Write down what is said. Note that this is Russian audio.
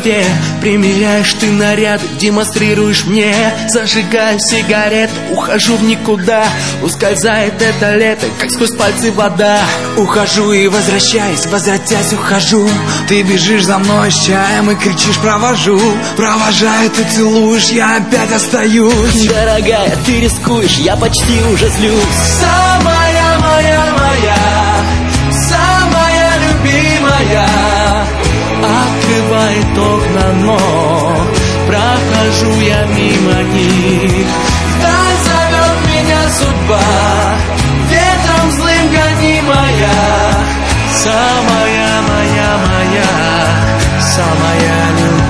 голове. Примеряешь ты наряд, демонстрируешь мне. Зажигаю сигарет, ухожу в никуда. Ускользает это лето, как сквозь пальцы вода. Ухожу и возвращаюсь, возвратясь ухожу. Ты бежишь за мной с чаем и кричишь провожу. Провожаю, ты целуешь, я опять остаюсь. Дорогая, ты рискуешь, я почти уже злюсь. Самая моя, самая любимая, открывает окна, но прохожу я мимо них. Вдаль зовет меня судьба, ветром злым гонимая. Самая моя, самая любимая.